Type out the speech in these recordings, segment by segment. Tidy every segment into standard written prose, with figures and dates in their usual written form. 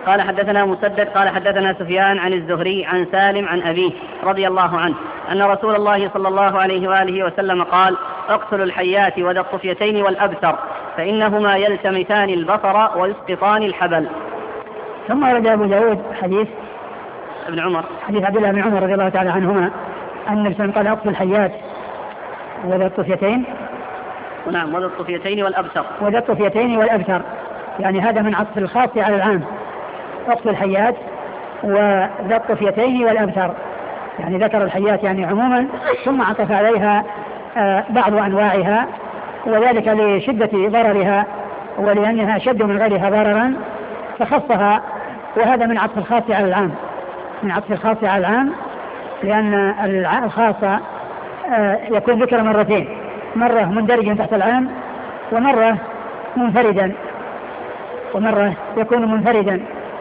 قال حدثنا مسدد قال حدثنا سفيان عن الزهري عن سالم عن أبيه رضي الله عنه أن رسول الله صلى الله عليه وآله وسلم قال: اقتلوا الحيات وذا الطفيتين والأبتر فإنهما يلتمسان البصر ويسقطان الحبل. ثم ورد أبو داود حديث ابن عمر، حديث عبد الله بن عمر رضي الله تعالى عنهما أن النبي صلى الله عليه وسلم قال: اقتلوا الحيات وذا الطفيتين. نعم، وذا الطفيتين والأبتر. وذا الطفيتين والأبتر، يعني هذا من عطف الخاص على العام. اقتلوا الحيات وذا الطفيتين والأبتر، يعني ذكر الحيات يعني عموما ثم عطف عليها بعض أنواعها، وذلك لشدة ضررها ولأنها شد من غيرها ضررا فخصها، وهذا من عطف الخاص على العام، من عطف الخاص على العام، لأن الخاص يكون ذكر مرتين، مرة مندرجا تحت العام ومرة منفردا، ومرة يكون منفردا.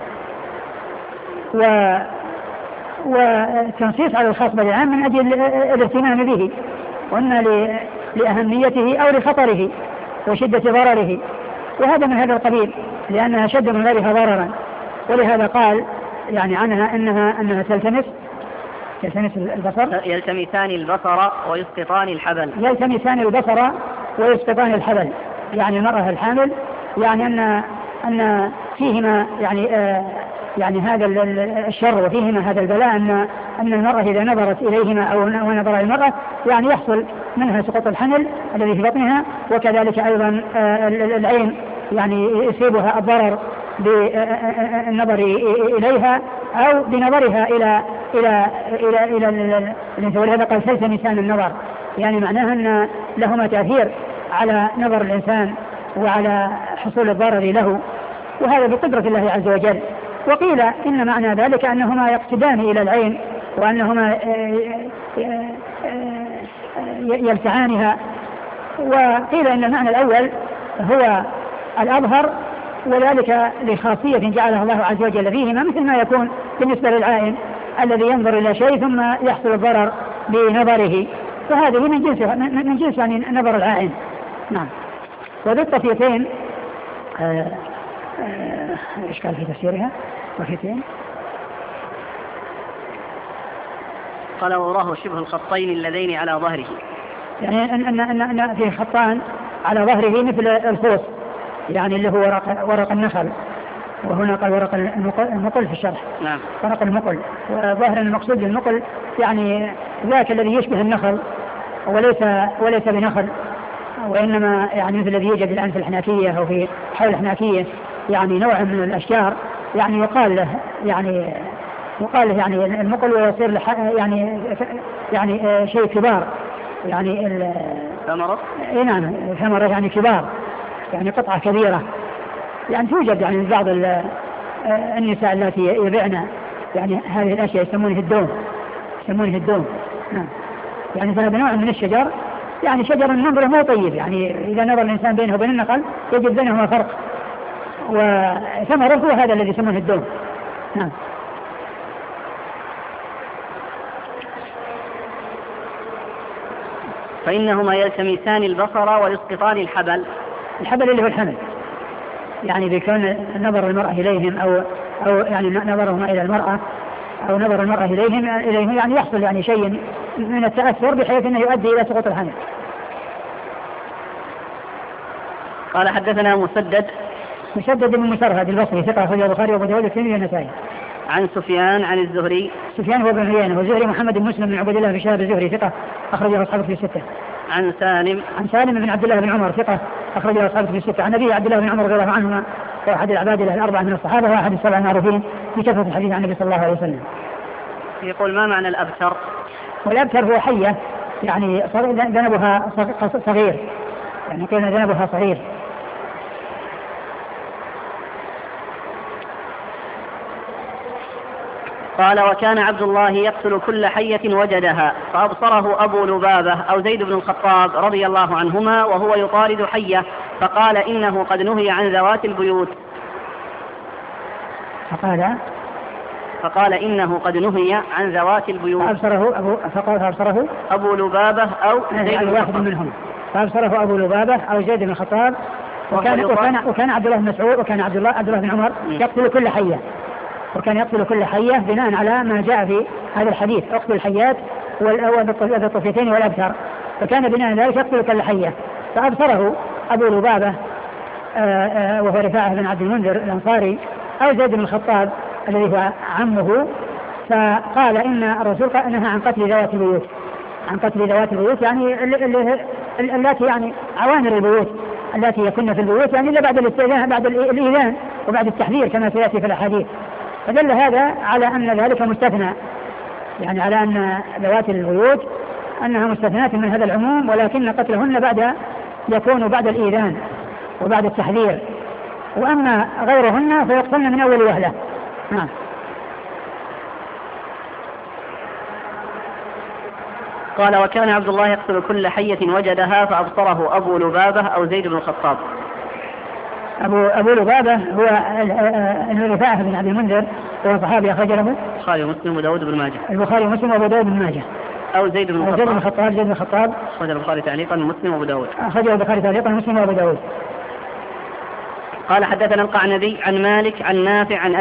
والتنصيص على الخاص بالعام من أجل الاهتمام به، وأن لأهميته أو لخطره وشدة ضرره، وهذا من هذا القبيل لأنها شد من غيرها ضررا. ولهذا قال يعني عنها أنها تلتمس البصر، يلتمسان البصر ويسقطان الحبل. يلتمسان البصر ويسقطان الحبل، يعني المرأة الحامل، يعني أن فيهما يعني هذا الشر وفيهما هذا البلاء، أن المرأة إذا نظرت إليهما أو نظر المرأة يعني يحصل منها سقوط الحمل الذي في بطنها، وكذلك أيضا العين يعني يصيبها الضرر بالنظر إليها أو بنظرها إلى ولهذا قال تلتمسان النظر، يعني معناها أن لهما تأثير على نظر الإنسان وعلى حصول الضرر له، وهذا بقدرة الله عز وجل. وقيل إن معنى ذلك أنهما يقصدان إلى العين وأنهما يلتعانها، وقيل إن المعنى الأول هو الأظهر، وذلك لخاصية جعلها الله عز وجل فيهما، مثل ما يكون بالنسبة للعائن الذي ينظر إلى شيء ثم يحصل الضرر بنظره، فهذه من جنس يعني نظر العائن. نعم. وذي الطفيتين إشكال في تفسيرها طفيتين، قال وراه شبه الخطين اللذين على ظهره، يعني أن في خطان على ظهره مثل الخوص، يعني اللي هو ورق النخل، وهنا قال ورق المقل في الشرح. نعم. ورق المقل، وظاهر المقصود بالمقل يعني ذاك الذي يشبه النخل وليس بنخل، وإنما يعني مثل الذي يوجد الآن في الحناكية أو في حول الحناكية، يعني نوع من الأشجار، يعني يقال له يعني المقل، ويصير يعني شيء كبار، يعني ثمرة. نعم، ثمرة يعني كبار، يعني قطعة كبيرة، يعني توجد يعني بعض النساء التي يبيعن يعني هذه الأشياء يسمونه الدوم. نعم. يعني فهذا نوع من الشجر، يعني شجر النظر مو طيب، يعني إذا نظر الإنسان بينه وبين النخل يجد بينهما فرق، وثمره هو هذا الذي يسمونه الدوم. نعم. فإنهما يلتمسان البصر ويسقطان الحبل اللي هو الحمل، يعني بيكون نظر المرأة إليهم أو يعني نظرهما إلى المرأة أو نظر المرأة إليهم يعني يحصل يعني شيء من التأثر بحيث أنه يؤدي إلى سقوط الحمل. قال حدثنا مسدد بن مسرهد البصري ثقة أخرجه البخاري وأبو داود والترمذي والنسائي. عن سفيان عن الزهري. سفيان هو بن عيينة، والزهري محمد بن مسلم بن عبد الله بن شهاب الزهري ثقة أخرجه أصحابه في الستة. عن سالم بن عبد الله بن عمر ثقة أخرجه أصحابه في الستة. عن أبي عبد الله بن عمر رضي الله عنهما، وأحد العباد الأربعة من الصحابة، وأحد السبع المعروفين بكثرة الحديث عن النبي صلى الله عليه وسلم. يقول ما معنى الأبتر؟ والأبتر هو حية، يعني ذنبها صغير، يعني قلنا ذنبها صغير. قال وكان عبد الله يقتل كل حية وجدها، فأبصره أبو لبابة أو زيد بن الخطاب رضي الله عنهما وهو يطارد حية، فقال إنه قد نهي عن ذوات البيوت. فقال إنه قد نهي عن ذوات البيوت. فأبصره أبو لبابة أو زيد بن واحد منهم. فأبصره أبو لبابة أو زيد بن الخطاب، وكان عبد الله بن مسعود وكان عبد الله بن عمر يقتل كل حية، وكان يقتل كل حية بناء على ما جاء في هذا الحديث اقتل الحيات والطفيتين والأبتر، فكان بناء ذلك يقتل كل حية. فأبصره أبو لبابة وهو رفاعة بن عبد المنذر الأنصاري أو زيد بن الخطاب الذي هو عمه، فقال إن الرسول نهى عن قتل ذوات البيوت، عن قتل ذوات البيوت يعني التي يعني عوامر البيوت التي يكن في البيوت يعني إلا بعد الاستئذان، بعد الإيذان وبعد التحذير كما سيأتي في الأحاديث. فدل هذا على أن ذلك مستثنى، يعني على أن ذوات البيوت أنها مستثنات من هذا العموم، ولكن قتلهن يكون بعد الإيذان وبعد التحذير، وأما غيرهن فيقتلن من أول وهلة. نعم. قال وكان عبد الله يقتل كل حية وجدها فأبصره أبو لبابة أو زيد بن الخطاب. أبو لبابة هو رفاعة بن عبد المنذر، وهو صحابي أخرج له البخاري ومسلم وداود بن ماجه. البخاري ومسلم وأبو داود بن ماجه. أو زيد بن الخطاب. زيد بن الخطاب أخرج البخاري تعليقا ومسلم وأبو داود. أخرج البخاري تعليقا ومسلم وأبو داود. قال حدثنا القعنبي عن مالك عن نافع عن